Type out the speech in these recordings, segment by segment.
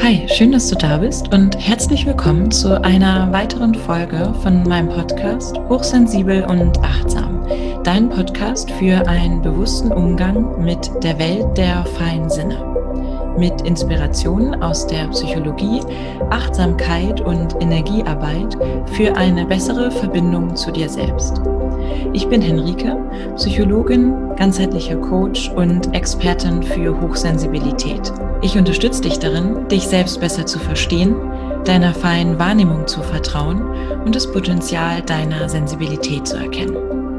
Hi, schön, dass du da bist und herzlich willkommen zu einer weiteren Folge von meinem Podcast Hochsensibel und Achtsam. Dein Podcast für einen bewussten Umgang mit der Welt der feinen Sinne. Mit Inspirationen aus der Psychologie, Achtsamkeit und Energiearbeit für eine bessere Verbindung zu dir selbst. Ich bin Henrike, Psychologin, ganzheitlicher Coach und Expertin für Hochsensibilität. Ich unterstütze dich darin, dich selbst besser zu verstehen, deiner feinen Wahrnehmung zu vertrauen und das Potenzial deiner Sensibilität zu erkennen.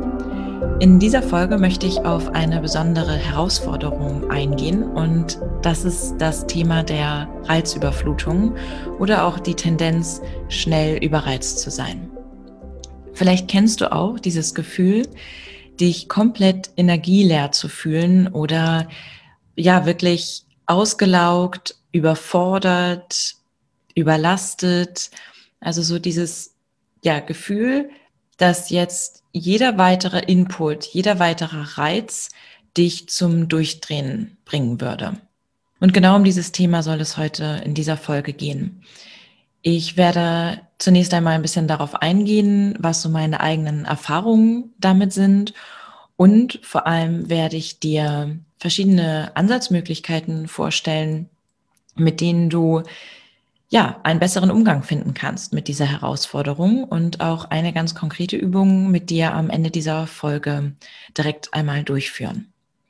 In dieser Folge möchte ich auf eine besondere Herausforderung eingehen und das ist das Thema der Reizüberflutung oder auch die Tendenz, schnell überreizt zu sein. Vielleicht kennst du auch dieses Gefühl, dich komplett energieleer zu fühlen oder ja wirklich ausgelaugt, überfordert, überlastet. Also so dieses Gefühl, dass jetzt jeder weitere Input, jeder weitere Reiz dich zum Durchdrehen bringen würde. Und genau um dieses Thema soll es heute in dieser Folge gehen. Ich werde zunächst einmal ein bisschen darauf eingehen, was so meine eigenen Erfahrungen damit sind. Und vor allem werde ich dir verschiedene Ansatzmöglichkeiten vorstellen, mit denen du einen besseren Umgang finden kannst mit dieser Herausforderung und auch eine ganz konkrete Übung mit dir am Ende dieser Folge direkt einmal durchführen.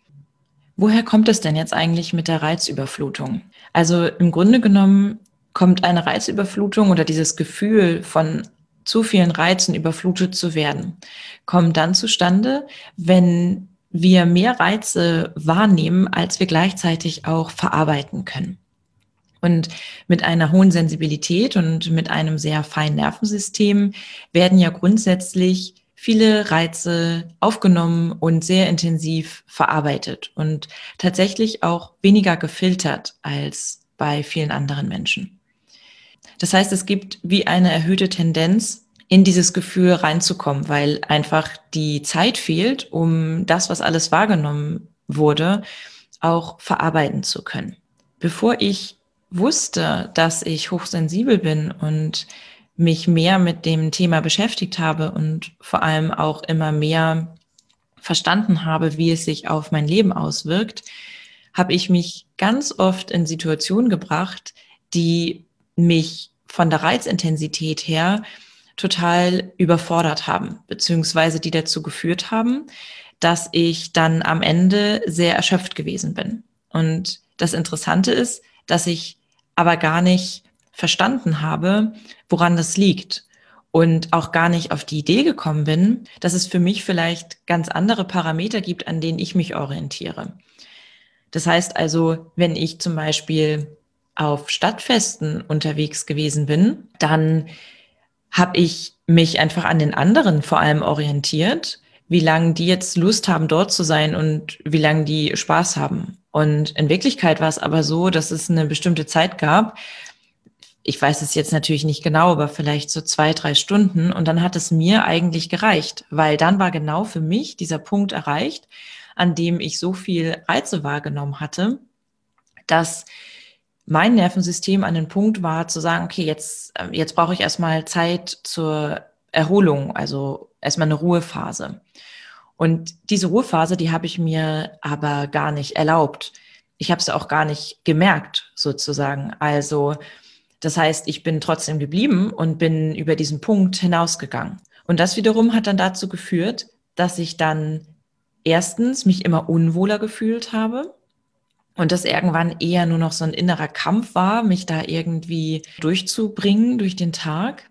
Woher kommt es denn jetzt eigentlich mit der Reizüberflutung? Also im Grunde genommen kommt eine Reizüberflutung oder dieses Gefühl von zu vielen Reizen überflutet zu werden, kommt dann zustande, wenn wir mehr Reize wahrnehmen, als wir gleichzeitig auch verarbeiten können. Und mit einer hohen Sensibilität und mit einem sehr feinen Nervensystem werden ja grundsätzlich viele Reize aufgenommen und sehr intensiv verarbeitet und tatsächlich auch weniger gefiltert als bei vielen anderen Menschen. Das heißt, es gibt wie eine erhöhte Tendenz, in dieses Gefühl reinzukommen, weil einfach die Zeit fehlt, um das, was alles wahrgenommen wurde, auch verarbeiten zu können. Bevor ich wusste, dass ich hochsensibel bin und mich mehr mit dem Thema beschäftigt habe und vor allem auch immer mehr verstanden habe, wie es sich auf mein Leben auswirkt, habe ich mich ganz oft in Situationen gebracht, die mich von der Reizintensität her total überfordert haben, beziehungsweise die dazu geführt haben, dass ich dann am Ende sehr erschöpft gewesen bin. Und das Interessante ist, dass ich aber gar nicht verstanden habe, woran das liegt und auch gar nicht auf die Idee gekommen bin, dass es für mich vielleicht ganz andere Parameter gibt, an denen ich mich orientiere. Das heißt also, wenn ich zum Beispiel auf Stadtfesten unterwegs gewesen bin, dann habe ich mich einfach an den anderen vor allem orientiert, wie lange die jetzt Lust haben, dort zu sein und wie lange die Spaß haben. Und in Wirklichkeit war es aber so, dass es eine bestimmte Zeit gab. Ich weiß es jetzt natürlich nicht genau, aber vielleicht so 2-3 Stunden. Und dann hat es mir eigentlich gereicht, weil dann war genau für mich dieser Punkt erreicht, an dem ich so viel Reize wahrgenommen hatte, dass mein Nervensystem an den Punkt war zu sagen, okay, jetzt brauche ich erstmal Zeit zur Erholung, also erstmal eine Ruhephase. Und diese Ruhephase, die habe ich mir aber gar nicht erlaubt. Ich habe es auch gar nicht gemerkt, sozusagen. Also das heißt, ich bin trotzdem geblieben und bin über diesen Punkt hinausgegangen. Und das wiederum hat dann dazu geführt, dass ich dann erstens mich immer unwohler gefühlt habe und das irgendwann eher nur noch so ein innerer Kampf war, mich da irgendwie durchzubringen durch den Tag.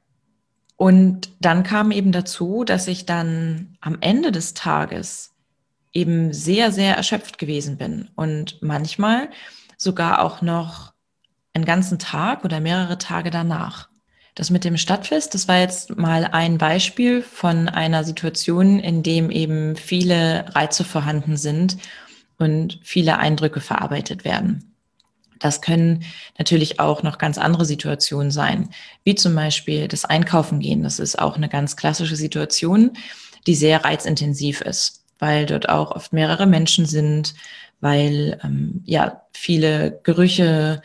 Und dann kam eben dazu, dass ich dann am Ende des Tages eben sehr, sehr erschöpft gewesen bin und manchmal sogar auch noch einen ganzen Tag oder mehrere Tage danach. Das mit dem Stadtfest, das war jetzt mal ein Beispiel von einer Situation, in dem eben viele Reize vorhanden sind und viele Eindrücke verarbeitet werden. Das können natürlich auch noch ganz andere Situationen sein, wie zum Beispiel das Einkaufen gehen. Das ist auch eine ganz klassische Situation, die sehr reizintensiv ist, weil dort auch oft mehrere Menschen sind, weil viele Gerüche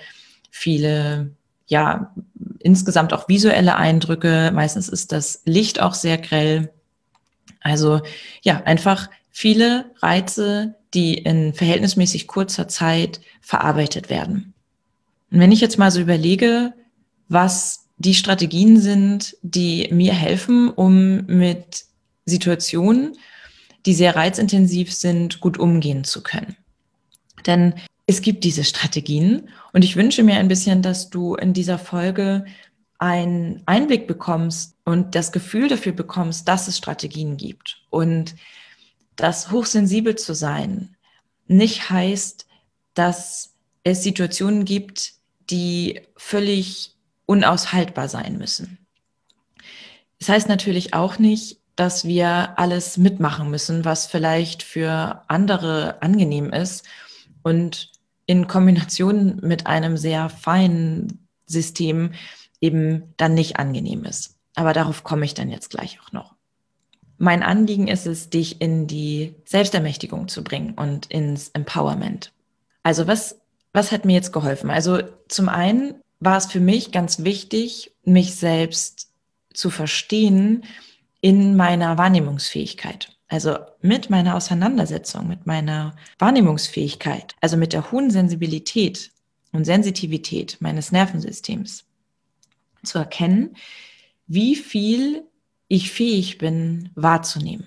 viele, ja, insgesamt auch visuelle Eindrücke. Meistens ist das Licht auch sehr grell. Also ja, einfach viele Reize, die in verhältnismäßig kurzer Zeit verarbeitet werden. Und wenn ich jetzt mal so überlege, was die Strategien sind, die mir helfen, um mit Situationen, die sehr reizintensiv sind, gut umgehen zu können. Denn es gibt diese Strategien und ich wünsche mir ein bisschen, dass du in dieser Folge einen Einblick bekommst und das Gefühl dafür bekommst, dass es Strategien gibt. Und dass hochsensibel zu sein nicht heißt, dass es Situationen gibt, die völlig unaushaltbar sein müssen. Das heißt natürlich auch nicht, dass wir alles mitmachen müssen, was vielleicht für andere angenehm ist und in Kombination mit einem sehr feinen System eben dann nicht angenehm ist. Aber darauf komme ich dann jetzt gleich auch noch. Mein Anliegen ist es, dich in die Selbstermächtigung zu bringen und ins Empowerment. Also was hat mir jetzt geholfen? Also zum einen war es für mich ganz wichtig, mich selbst zu verstehen in meiner Wahrnehmungsfähigkeit. Also mit meiner Auseinandersetzung, mit meiner Wahrnehmungsfähigkeit, also mit der hohen Sensibilität und Sensitivität meines Nervensystems zu erkennen, wie viel ich fähig bin, wahrzunehmen.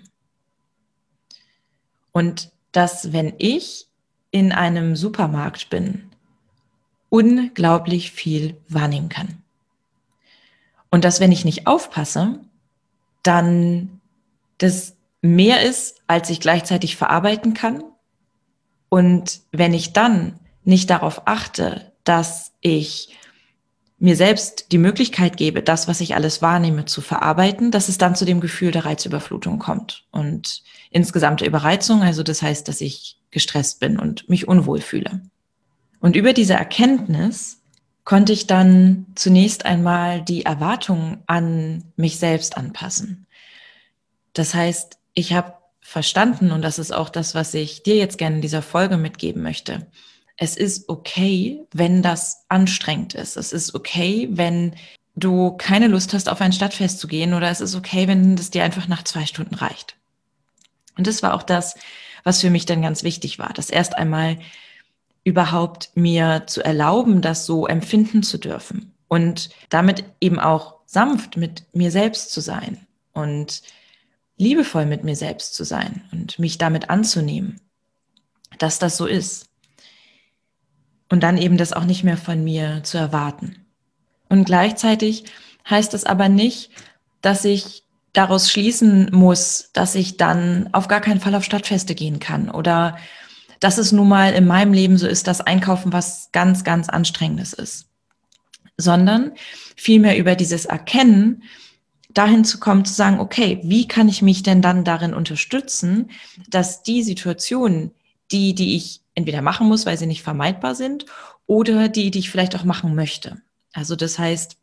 Und dass, wenn ich in einem Supermarkt bin, unglaublich viel wahrnehmen kann. Und dass, wenn ich nicht aufpasse, dann das mehr ist, als ich gleichzeitig verarbeiten kann. Und wenn ich dann nicht darauf achte, dass ich mir selbst die Möglichkeit gebe, das, was ich alles wahrnehme, zu verarbeiten, dass es dann zu dem Gefühl der Reizüberflutung kommt und insgesamte Überreizung, also das heißt, dass ich gestresst bin und mich unwohl fühle. Und über diese Erkenntnis konnte ich dann zunächst einmal die Erwartungen an mich selbst anpassen. Das heißt, ich habe verstanden, und das ist auch das, was ich dir jetzt gerne in dieser Folge mitgeben möchte, es ist okay, wenn das anstrengend ist. Es ist okay, wenn du keine Lust hast, auf ein Stadtfest zu gehen, oder es ist okay, wenn es dir einfach nach 2 Stunden reicht. Und das war auch das, was für mich dann ganz wichtig war, das erst einmal überhaupt mir zu erlauben, das so empfinden zu dürfen und damit eben auch sanft mit mir selbst zu sein und liebevoll mit mir selbst zu sein und mich damit anzunehmen, dass das so ist. Und dann eben das auch nicht mehr von mir zu erwarten. Und gleichzeitig heißt es aber nicht, dass ich daraus schließen muss, dass ich dann auf gar keinen Fall auf Stadtfeste gehen kann oder dass es nun mal in meinem Leben so ist, dass Einkaufen was ganz, ganz Anstrengendes ist. Sondern vielmehr über dieses Erkennen dahin zu kommen, zu sagen, okay, wie kann ich mich denn dann darin unterstützen, dass die Situationen, die ich entweder machen muss, weil sie nicht vermeidbar sind, oder die ich vielleicht auch machen möchte. Also das heißt,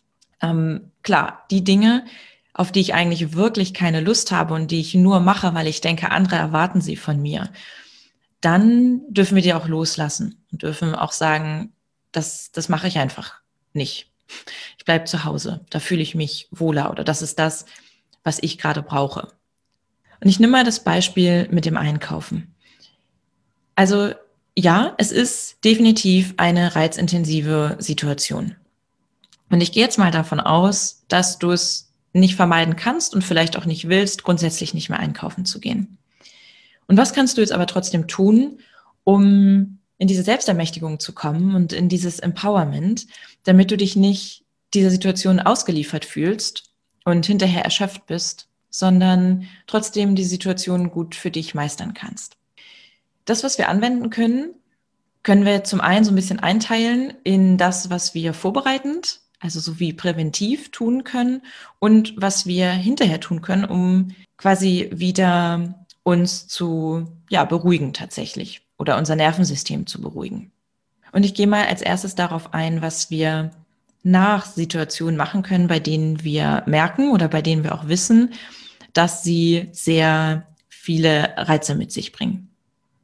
klar, die Dinge, auf die ich eigentlich wirklich keine Lust habe und die ich nur mache, weil ich denke, andere erwarten sie von mir, dann dürfen wir die auch loslassen und dürfen auch sagen, das mache ich einfach nicht. Ich bleibe zu Hause, da fühle ich mich wohler oder das ist das, was ich gerade brauche. Und ich nehme mal das Beispiel mit dem Einkaufen. Also ja, es ist definitiv eine reizintensive Situation. Und ich gehe jetzt mal davon aus, dass du es nicht vermeiden kannst und vielleicht auch nicht willst, grundsätzlich nicht mehr einkaufen zu gehen. Und was kannst du jetzt aber trotzdem tun, um in diese Selbstermächtigung zu kommen und in dieses Empowerment, damit du dich nicht dieser Situation ausgeliefert fühlst und hinterher erschöpft bist, sondern trotzdem die Situation gut für dich meistern kannst? Das, was wir anwenden können, können wir zum einen so ein bisschen einteilen in das, was wir vorbereitend, also so wie präventiv tun können und was wir hinterher tun können, um quasi wieder uns zu beruhigen tatsächlich oder unser Nervensystem zu beruhigen. Und ich gehe mal als erstes darauf ein, was wir nach Situationen machen können, bei denen wir merken oder bei denen wir auch wissen, dass sie sehr viele Reize mit sich bringen.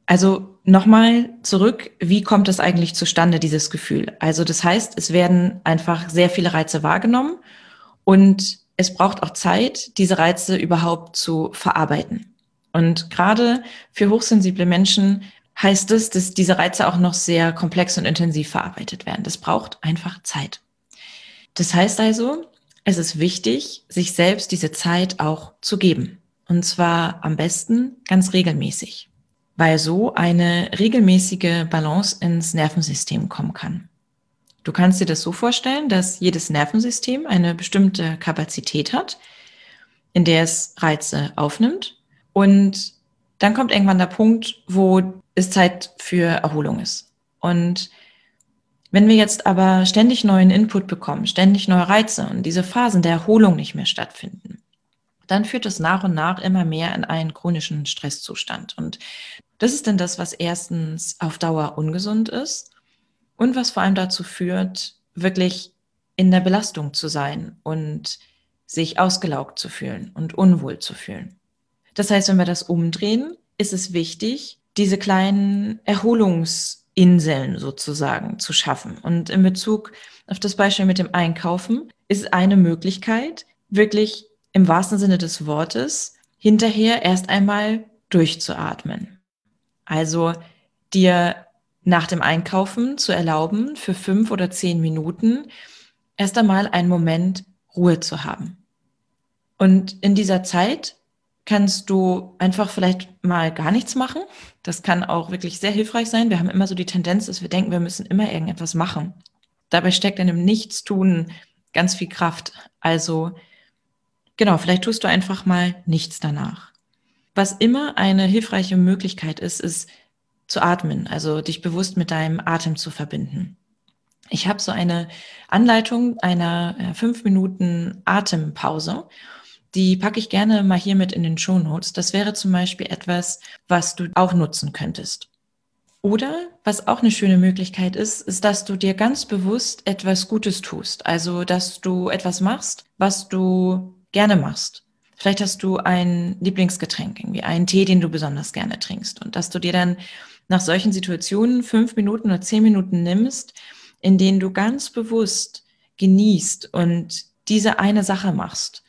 Also nochmal zurück, wie kommt es eigentlich zustande, dieses Gefühl? Also das heißt, es werden einfach sehr viele Reize wahrgenommen und es braucht auch Zeit, diese Reize überhaupt zu verarbeiten. Und gerade für hochsensible Menschen heißt es, dass diese Reize auch noch sehr komplex und intensiv verarbeitet werden. Das braucht einfach Zeit. Das heißt also, es ist wichtig, sich selbst diese Zeit auch zu geben. Und zwar am besten ganz regelmäßig, weil so eine regelmäßige Balance ins Nervensystem kommen kann. Du kannst dir das so vorstellen, dass jedes Nervensystem eine bestimmte Kapazität hat, in der es Reize aufnimmt. Und dann kommt irgendwann der Punkt, wo es Zeit für Erholung ist. Und wenn wir jetzt aber ständig neuen Input bekommen, ständig neue Reize und diese Phasen der Erholung nicht mehr stattfinden, dann führt es nach und nach immer mehr in einen chronischen Stresszustand. Und das ist dann das, was erstens auf Dauer ungesund ist und was vor allem dazu führt, wirklich in der Belastung zu sein und sich ausgelaugt zu fühlen und unwohl zu fühlen. Das heißt, wenn wir das umdrehen, ist es wichtig, diese kleinen Erholungsinseln sozusagen zu schaffen. Und in Bezug auf das Beispiel mit dem Einkaufen ist eine Möglichkeit, wirklich im wahrsten Sinne des Wortes hinterher erst einmal durchzuatmen. Also dir nach dem Einkaufen zu erlauben, für 5 oder 10 Minuten erst einmal einen Moment Ruhe zu haben. Und in dieser Zeit kannst du einfach vielleicht mal gar nichts machen. Das kann auch wirklich sehr hilfreich sein. Wir haben immer so die Tendenz, dass wir denken, wir müssen immer irgendetwas machen. Dabei steckt in dem Nichtstun ganz viel Kraft. Also genau, vielleicht tust du einfach mal nichts danach. Was immer eine hilfreiche Möglichkeit ist, ist zu atmen, also dich bewusst mit deinem Atem zu verbinden. Ich habe so eine Anleitung einer 5 Minuten Atempause. Die packe ich gerne mal hier mit in den Shownotes. Das wäre zum Beispiel etwas, was du auch nutzen könntest. Oder was auch eine schöne Möglichkeit ist, ist, dass du dir ganz bewusst etwas Gutes tust. Also, dass du etwas machst, was du gerne machst. Vielleicht hast du ein Lieblingsgetränk, irgendwie einen Tee, den du besonders gerne trinkst. Und dass du dir dann nach solchen Situationen 5 Minuten oder 10 Minuten nimmst, in denen du ganz bewusst genießt und diese eine Sache machst.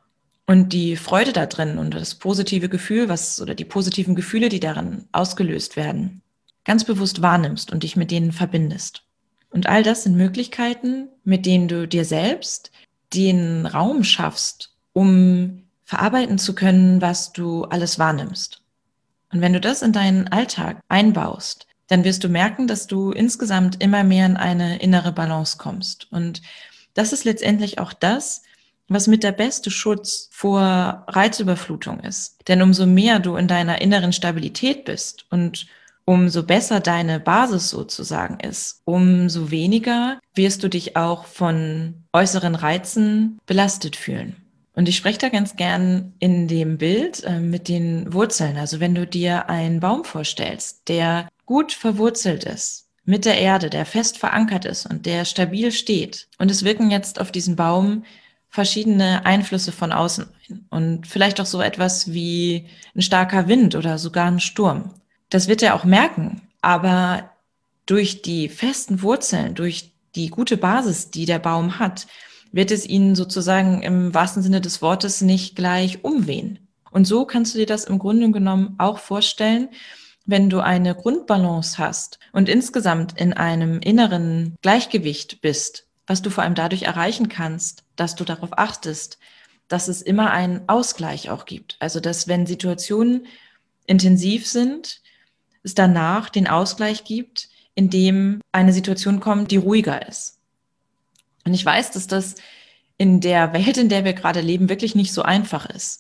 Und die Freude da drin und das positive Gefühl, oder die positiven Gefühle, die darin ausgelöst werden, ganz bewusst wahrnimmst und dich mit denen verbindest. Und all das sind Möglichkeiten, mit denen du dir selbst den Raum schaffst, um verarbeiten zu können, was du alles wahrnimmst. Und wenn du das in deinen Alltag einbaust, dann wirst du merken, dass du insgesamt immer mehr in eine innere Balance kommst. Und das ist letztendlich auch das, was mit der beste Schutz vor Reizüberflutung ist. Denn umso mehr du in deiner inneren Stabilität bist und umso besser deine Basis sozusagen ist, umso weniger wirst du dich auch von äußeren Reizen belastet fühlen. Und ich spreche da ganz gern in dem Bild mit den Wurzeln. Also wenn du dir einen Baum vorstellst, der gut verwurzelt ist mit der Erde, der fest verankert ist und der stabil steht. Und es wirken jetzt auf diesen Baum verschiedene Einflüsse von außen ein. Und vielleicht auch so etwas wie ein starker Wind oder sogar ein Sturm. Das wird er auch merken. Aber durch die festen Wurzeln, durch die gute Basis, die der Baum hat, wird es ihn sozusagen im wahrsten Sinne des Wortes nicht gleich umwehen. Und so kannst du dir das im Grunde genommen auch vorstellen, wenn du eine Grundbalance hast und insgesamt in einem inneren Gleichgewicht bist, was du vor allem dadurch erreichen kannst, dass du darauf achtest, dass es immer einen Ausgleich auch gibt. Also dass wenn Situationen intensiv sind, es danach den Ausgleich gibt, in dem eine Situation kommt, die ruhiger ist. Und ich weiß, dass das in der Welt, in der wir gerade leben, wirklich nicht so einfach ist.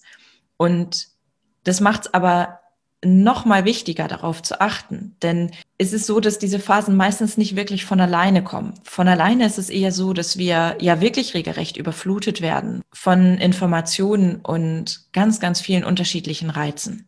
Und das macht es aber noch mal wichtiger, darauf zu achten. Denn es ist so, dass diese Phasen meistens nicht wirklich von alleine kommen. Von alleine ist es eher so, dass wir ja wirklich regelrecht überflutet werden von Informationen und ganz, ganz vielen unterschiedlichen Reizen.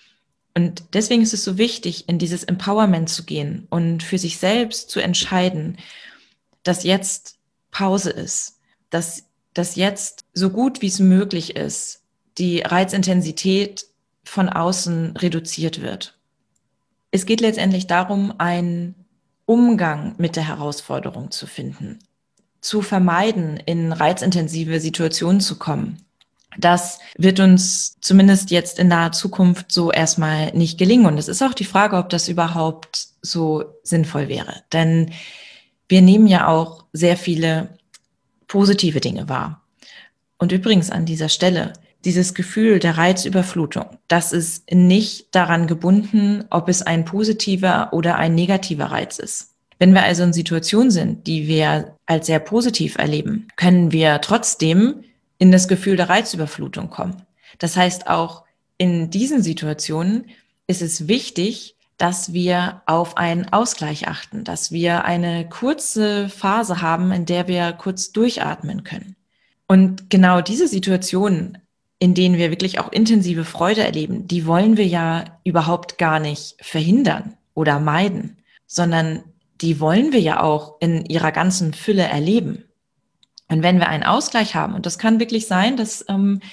Und deswegen ist es so wichtig, in dieses Empowerment zu gehen und für sich selbst zu entscheiden, dass jetzt Pause ist, dass jetzt so gut wie es möglich ist, die Reizintensität von außen reduziert wird. Es geht letztendlich darum, einen Umgang mit der Herausforderung zu finden, zu vermeiden, in reizintensive Situationen zu kommen. Das wird uns zumindest jetzt in naher Zukunft so erstmal nicht gelingen. Und es ist auch die Frage, ob das überhaupt so sinnvoll wäre. Denn wir nehmen ja auch sehr viele positive Dinge wahr. Und übrigens an dieser Stelle, dieses Gefühl der Reizüberflutung, das ist nicht daran gebunden, ob es ein positiver oder ein negativer Reiz ist. Wenn wir also in Situationen sind, die wir als sehr positiv erleben, können wir trotzdem in das Gefühl der Reizüberflutung kommen. Das heißt, auch in diesen Situationen ist es wichtig, dass wir auf einen Ausgleich achten, dass wir eine kurze Phase haben, in der wir kurz durchatmen können. Und genau diese Situationen, in denen wir wirklich auch intensive Freude erleben, die wollen wir ja überhaupt gar nicht verhindern oder meiden, sondern die wollen wir ja auch in ihrer ganzen Fülle erleben. Und wenn wir einen Ausgleich haben, und das kann wirklich sein, dass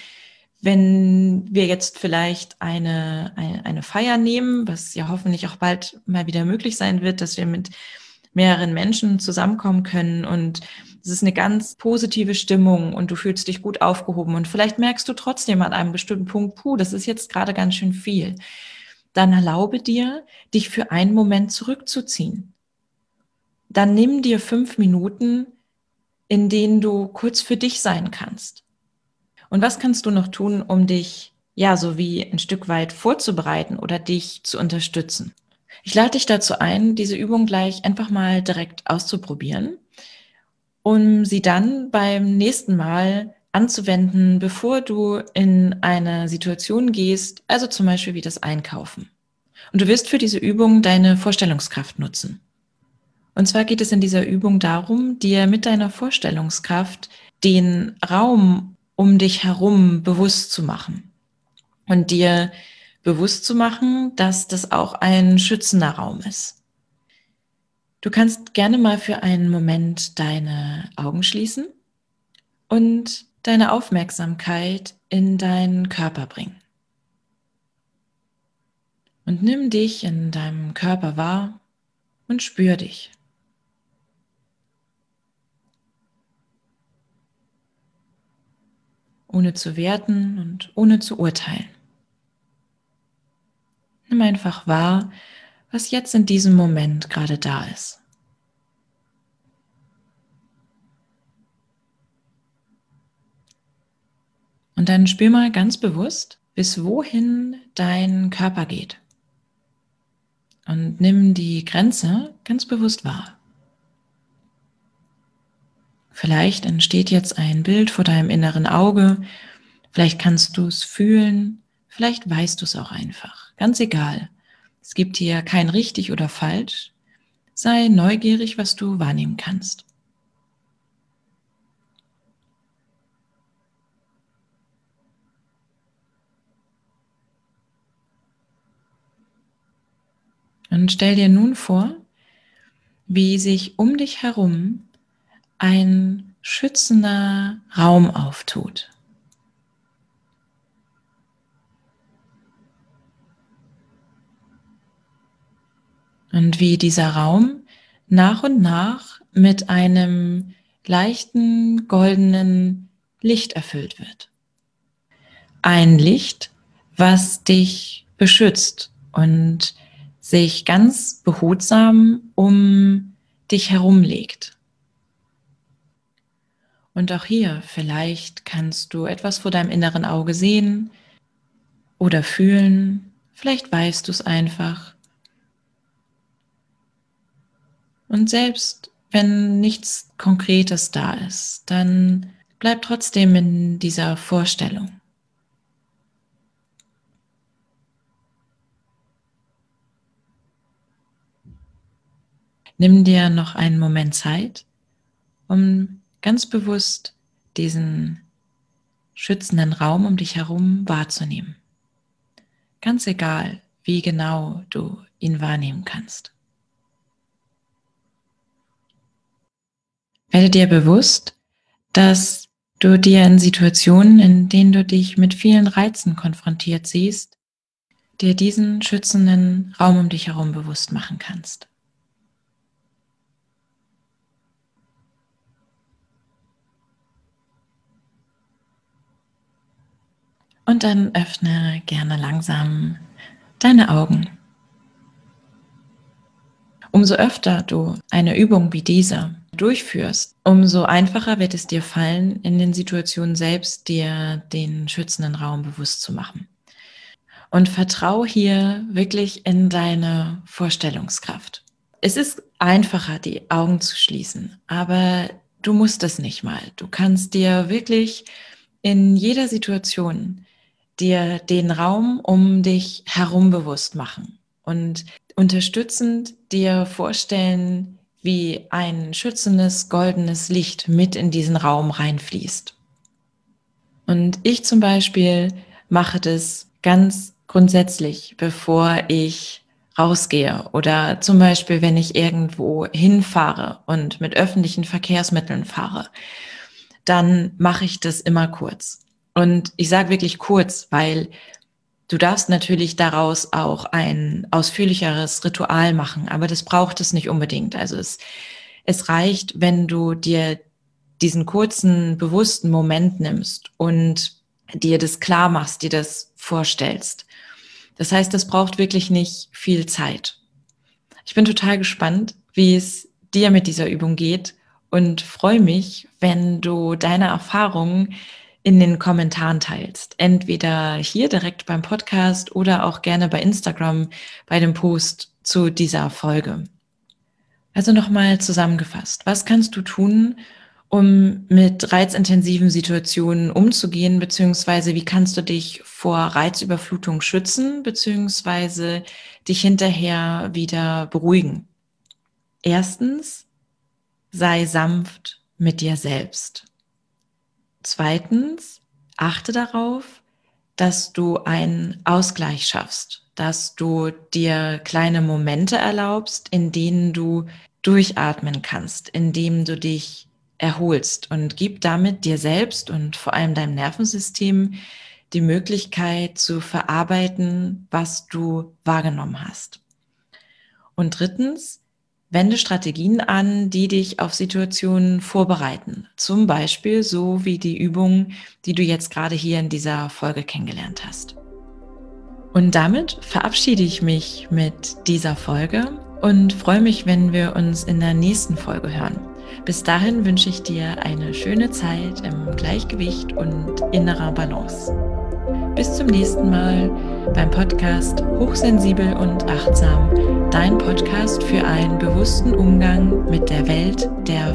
wenn wir jetzt vielleicht eine Feier nehmen, was ja hoffentlich auch bald mal wieder möglich sein wird, dass wir mit mehreren Menschen zusammenkommen können und es ist eine ganz positive Stimmung und du fühlst dich gut aufgehoben und vielleicht merkst du trotzdem an einem bestimmten Punkt, das ist jetzt gerade ganz schön viel. Dann erlaube dir, dich für einen Moment zurückzuziehen. Dann nimm dir 5 Minuten, in denen du kurz für dich sein kannst. Und was kannst du noch tun, um dich so wie ein Stück weit vorzubereiten oder dich zu unterstützen? Ich lade dich dazu ein, diese Übung gleich einfach mal direkt auszuprobieren, um sie dann beim nächsten Mal anzuwenden, bevor du in eine Situation gehst, also zum Beispiel wie das Einkaufen. Und du wirst für diese Übung deine Vorstellungskraft nutzen. Und zwar geht es in dieser Übung darum, dir mit deiner Vorstellungskraft den Raum um dich herum bewusst zu machen und dir bewusst zu machen, dass das auch ein schützender Raum ist. Du kannst gerne mal für einen Moment deine Augen schließen und deine Aufmerksamkeit in deinen Körper bringen. Und nimm dich in deinem Körper wahr und spür dich. Ohne zu werten und ohne zu urteilen. Nimm einfach wahr, was jetzt in diesem Moment gerade da ist. Und dann spür mal ganz bewusst, bis wohin dein Körper geht. Und nimm die Grenze ganz bewusst wahr. Vielleicht entsteht jetzt ein Bild vor deinem inneren Auge. Vielleicht kannst du es fühlen. Vielleicht weißt du es auch einfach. Ganz egal. Es gibt hier kein richtig oder falsch. Sei neugierig, was du wahrnehmen kannst. Und stell dir nun vor, wie sich um dich herum ein schützender Raum auftut. Und wie dieser Raum nach und nach mit einem leichten goldenen Licht erfüllt wird. Ein Licht, was dich beschützt und sich ganz behutsam um dich herumlegt. Und auch hier, vielleicht kannst du etwas vor deinem inneren Auge sehen oder fühlen, vielleicht weißt du es einfach. Und selbst wenn nichts Konkretes da ist, dann bleib trotzdem in dieser Vorstellung. Nimm dir noch einen Moment Zeit, um ganz bewusst diesen schützenden Raum um dich herum wahrzunehmen. Ganz egal, wie genau du ihn wahrnehmen kannst. Werde dir bewusst, dass du dir in Situationen, in denen du dich mit vielen Reizen konfrontiert siehst, dir diesen schützenden Raum um dich herum bewusst machen kannst. Und dann öffne gerne langsam deine Augen. Umso öfter du eine Übung wie diese durchführst, umso einfacher wird es dir fallen, in den Situationen selbst dir den schützenden Raum bewusst zu machen. Und vertrau hier wirklich in deine Vorstellungskraft. Es ist einfacher, die Augen zu schließen, aber du musst es nicht mal. Du kannst dir wirklich in jeder Situation dir den Raum um dich herum bewusst machen und unterstützend dir vorstellen, wie ein schützendes, goldenes Licht mit in diesen Raum reinfließt. Und ich zum Beispiel mache das ganz grundsätzlich, bevor ich rausgehe oder zum Beispiel, wenn ich irgendwo hinfahre und mit öffentlichen Verkehrsmitteln fahre, dann mache ich das immer kurz. Und ich sage wirklich kurz, weil du darfst natürlich daraus auch ein ausführlicheres Ritual machen, aber das braucht es nicht unbedingt. Also es reicht, wenn du dir diesen kurzen, bewussten Moment nimmst und dir das klar machst, dir das vorstellst. Das heißt, das braucht wirklich nicht viel Zeit. Ich bin total gespannt, wie es dir mit dieser Übung geht und freue mich, wenn du deine Erfahrungen in den Kommentaren teilst. Entweder hier direkt beim Podcast oder auch gerne bei Instagram bei dem Post zu dieser Folge. Also nochmal zusammengefasst, was kannst du tun, um mit reizintensiven Situationen umzugehen, beziehungsweise wie kannst du dich vor Reizüberflutung schützen, beziehungsweise dich hinterher wieder beruhigen? Erstens, sei sanft mit dir selbst. Zweitens, achte darauf, dass du einen Ausgleich schaffst, dass du dir kleine Momente erlaubst, in denen du durchatmen kannst, indem du dich erholst und gib damit dir selbst und vor allem deinem Nervensystem die Möglichkeit zu verarbeiten, was du wahrgenommen hast. Und drittens, wende Strategien an, die dich auf Situationen vorbereiten. Zum Beispiel so wie die Übung, die du jetzt gerade hier in dieser Folge kennengelernt hast. Und damit verabschiede ich mich mit dieser Folge und freue mich, wenn wir uns in der nächsten Folge hören. Bis dahin wünsche ich dir eine schöne Zeit im Gleichgewicht und innerer Balance. Bis zum nächsten Mal beim Podcast Hochsensibel und Achtsam, dein Podcast für einen bewussten Umgang mit der Welt der